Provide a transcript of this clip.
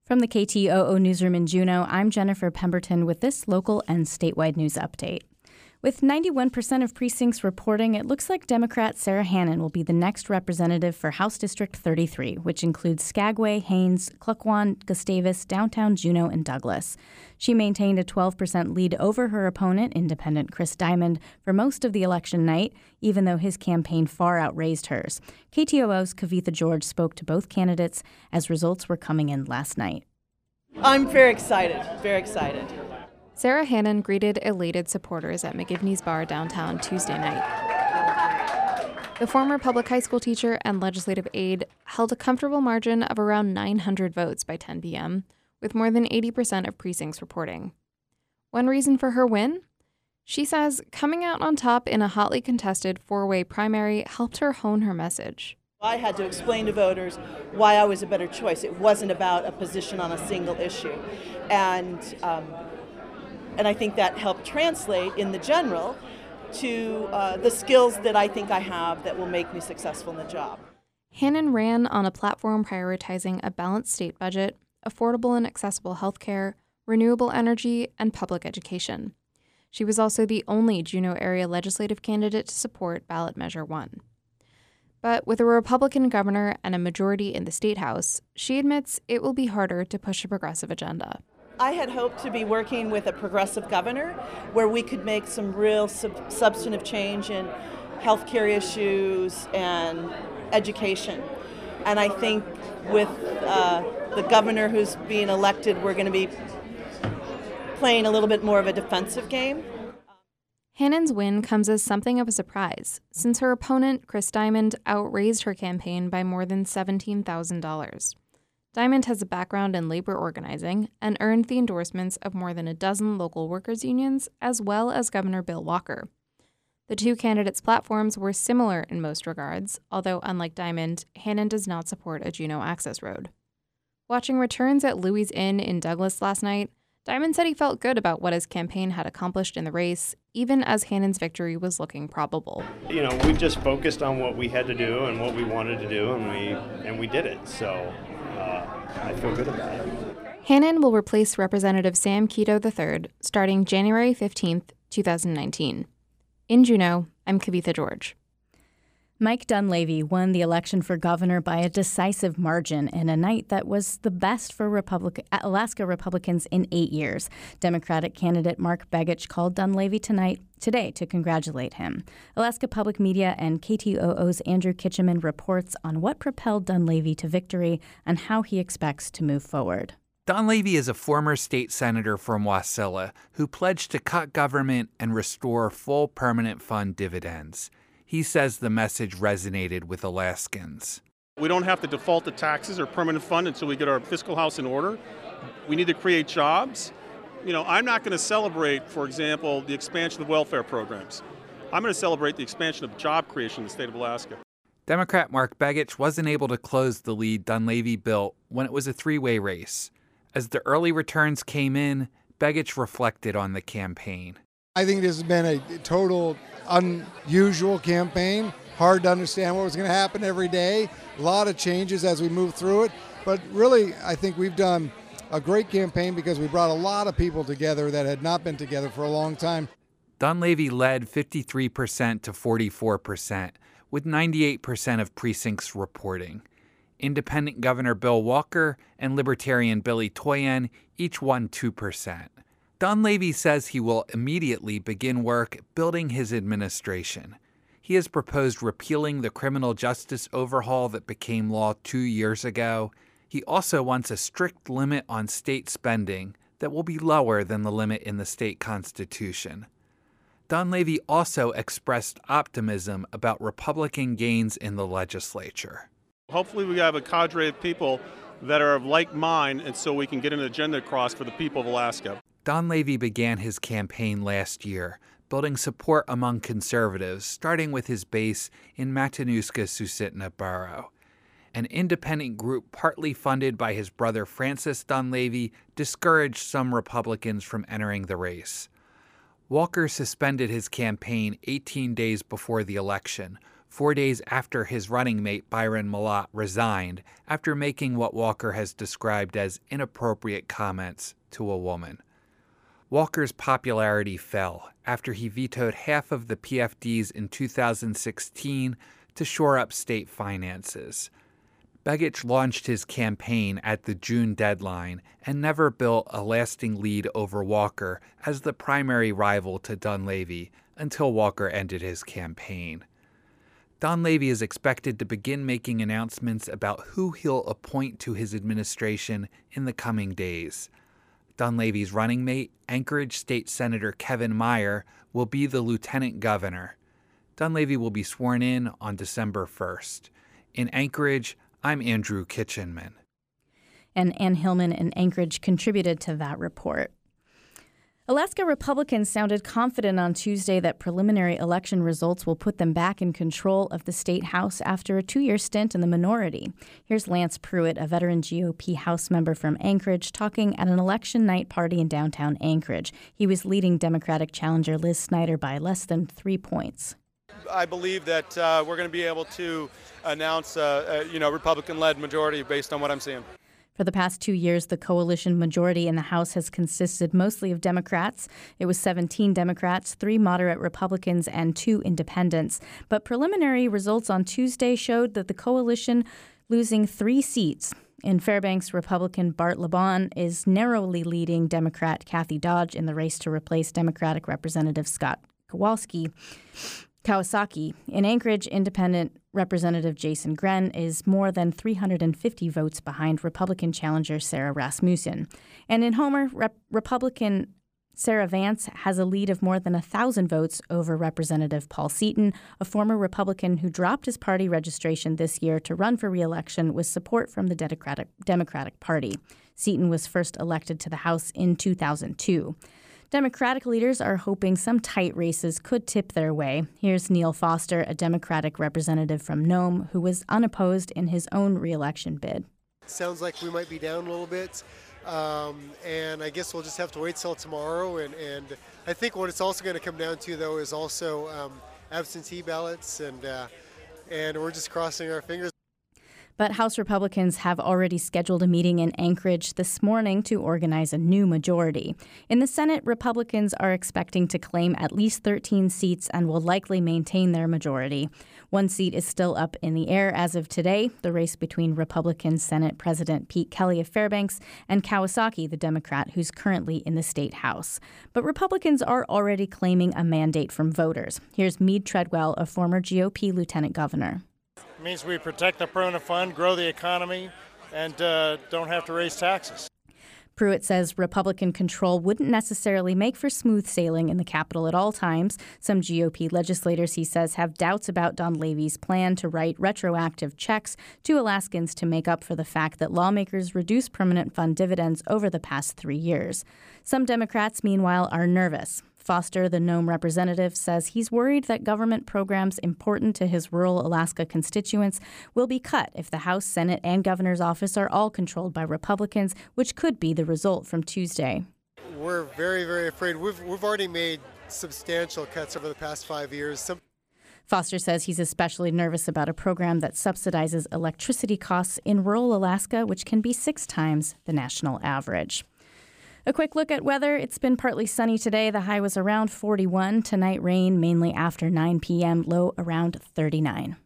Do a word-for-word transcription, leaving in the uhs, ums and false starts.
From the K T O O Newsroom in Juneau, I'm Jennifer Pemberton with this local and statewide news update. With ninety-one percent of precincts reporting, it looks like Democrat Sarah Hannon will be the next representative for House District thirty-three, which includes Skagway, Haines, Cluckwan, Gustavus, downtown Juneau, and Douglas. She maintained a twelve percent lead over her opponent, Independent Chris Diamond, for most of the election night, even though his campaign far outraised hers. K T O O's Kavitha George spoke to both candidates as results were coming in last night. I'm very excited, very excited. Sarah Hannon greeted elated supporters at McGivney's Bar downtown Tuesday night. The former public high school teacher and legislative aide held a comfortable margin of around nine hundred votes by ten p.m., with more than eighty percent of precincts reporting. One reason for her win? She says coming out on top in a hotly contested four-way primary helped her hone her message. I had to explain to voters why I was a better choice. It wasn't about a position on a single issue. And um, and I think that helped translate in the general to uh, the skills that I think I have that will make me successful in the job. Hannon ran on a platform prioritizing a balanced state budget, affordable and accessible health care, renewable energy, and public education. She was also the only Juneau area legislative candidate to support ballot measure one. But with a Republican governor and a majority in the state house, she admits it will be harder to push a progressive agenda. I had hoped to be working with a progressive governor where we could make some real sub- substantive change in healthcare issues and education. And I think with uh, the governor who's being elected, we're going to be playing a little bit more of a defensive game. Hannon's win comes as something of a surprise, since her opponent, Chris Diamond, outraised her campaign by more than seventeen thousand dollars. Diamond has a background in labor organizing and earned the endorsements of more than a dozen local workers' unions, as well as Governor Bill Walker. The two candidates' platforms were similar in most regards, although unlike Diamond, Hannon does not support a Juneau access road. Watching returns at Louis Inn in Douglas last night, Diamond said he felt good about what his campaign had accomplished in the race, even as Hannon's victory was looking probable. You know, we just focused on what we had to do and what we wanted to do, and we and we did it. So uh, I feel good about it. Hannon will replace Representative Sam Keto the third starting January fifteenth, twenty nineteen. In Juneau, I'm Kavitha George. Mike Dunleavy won the election for governor by a decisive margin in a night that was the best for Republic- Alaska Republicans in eight years. Democratic candidate Mark Begich called Dunleavy tonight today to congratulate him. Alaska Public Media and K T O O's Andrew Kitcheman reports on what propelled Dunleavy to victory and how he expects to move forward. Dunleavy is a former state senator from Wasilla who pledged to cut government and restore full permanent fund dividends. He says the message resonated with Alaskans. We don't have to default to taxes or permanent fund until we get our fiscal house in order. We need to create jobs. You know, I'm not going to celebrate, for example, the expansion of welfare programs. I'm going to celebrate the expansion of job creation in the state of Alaska. Democrat Mark Begich wasn't able to close the lead Dunleavy built when it was a three-way race. As the early returns came in, Begich reflected on the campaign. I think this has been a total unusual campaign. Hard to understand what was going to happen every day. A lot of changes as we move through it. But really, I think we've done a great campaign because we brought a lot of people together that had not been together for a long time. Dunleavy led fifty-three percent to forty-four percent, with ninety-eight percent of precincts reporting. Independent Governor Bill Walker and Libertarian Billy Toyen each won two percent. Dunleavy says he will immediately begin work building his administration. He has proposed repealing the criminal justice overhaul that became law two years ago. He also wants a strict limit on state spending that will be lower than the limit in the state constitution. Dunleavy also expressed optimism about Republican gains in the legislature. Hopefully we have a cadre of people that are of like mind, and so we can get an agenda across for the people of Alaska. Dunleavy began his campaign last year, building support among conservatives, starting with his base in Matanuska-Susitna Borough. An independent group partly funded by his brother Francis Dunleavy discouraged some Republicans from entering the race. Walker suspended his campaign eighteen days before the election, four days after his running mate Byron Mallott resigned after making what Walker has described as inappropriate comments to a woman. Walker's popularity fell after he vetoed half of the P F Ds in two thousand sixteen to shore up state finances. Begich launched his campaign at the June deadline and never built a lasting lead over Walker as the primary rival to Dunleavy until Walker ended his campaign. Dunleavy is expected to begin making announcements about who he'll appoint to his administration in the coming days. Dunleavy's running mate, Anchorage State Senator Kevin Meyer, will be the lieutenant governor. Dunleavy will be sworn in on December first. In Anchorage, I'm Andrew Kitchenman. And Ann Hillman in Anchorage contributed to that report. Alaska Republicans sounded confident on Tuesday that preliminary election results will put them back in control of the state House after a two-year stint in the minority. Here's Lance Pruitt, a veteran G O P House member from Anchorage, talking at an election night party in downtown Anchorage. He was leading Democratic challenger Liz Snyder by less than three points. I believe that uh, we're going to be able to announce uh, a you know, Republican-led majority based on what I'm seeing. For the past two years, the coalition majority in the House has consisted mostly of Democrats. It was seventeen Democrats, three moderate Republicans, and two independents. But preliminary results on Tuesday showed that the coalition losing three seats. In Fairbanks, Republican Bart LeBon is narrowly leading Democrat Kathy Dodge in the race to replace Democratic Representative Scott Kowalski. Kawasaki. In Anchorage, Independent Representative Jason Gren is more than three hundred fifty votes behind Republican challenger Sarah Rasmussen. And in Homer, Rep- Republican Sarah Vance has a lead of more than one thousand votes over Representative Paul Seaton, a former Republican who dropped his party registration this year to run for re-election with support from the Democratic, Democratic Party. Seaton was first elected to the House in two thousand two. Democratic leaders are hoping some tight races could tip their way. Here's Neil Foster, a Democratic representative from Nome, who was unopposed in his own re-election bid. Sounds like we might be down a little bit, um, and I guess we'll just have to wait till tomorrow. And, and I think what it's also going to come down to, though, is also um, absentee ballots, and uh, and we're just crossing our fingers. But House Republicans have already scheduled a meeting in Anchorage this morning to organize a new majority. In the Senate, Republicans are expecting to claim at least thirteen seats and will likely maintain their majority. One seat is still up in the air as of today, the race between Republican Senate President Pete Kelly of Fairbanks and Kawasaki, the Democrat who's currently in the state House. But Republicans are already claiming a mandate from voters. Here's Meade Treadwell, a former G O P lieutenant governor. It means we protect the permanent fund, grow the economy, and uh, don't have to raise taxes. Pruitt says Republican control wouldn't necessarily make for smooth sailing in the Capitol at all times. Some G O P legislators, he says, have doubts about Dunleavy's plan to write retroactive checks to Alaskans to make up for the fact that lawmakers reduced permanent fund dividends over the past three years. Some Democrats, meanwhile, are nervous. Foster, the Nome representative, says he's worried that government programs important to his rural Alaska constituents will be cut if the House, Senate, and governor's office are all controlled by Republicans, which could be the result from Tuesday. We're very, very afraid. We've, we've already made substantial cuts over the past five years. Some Foster says he's especially nervous about a program that subsidizes electricity costs in rural Alaska, which can be six times the national average. A quick look at weather. It's been partly sunny today. The high was around forty-one. Tonight, rain mainly after nine p.m., low around thirty-nine.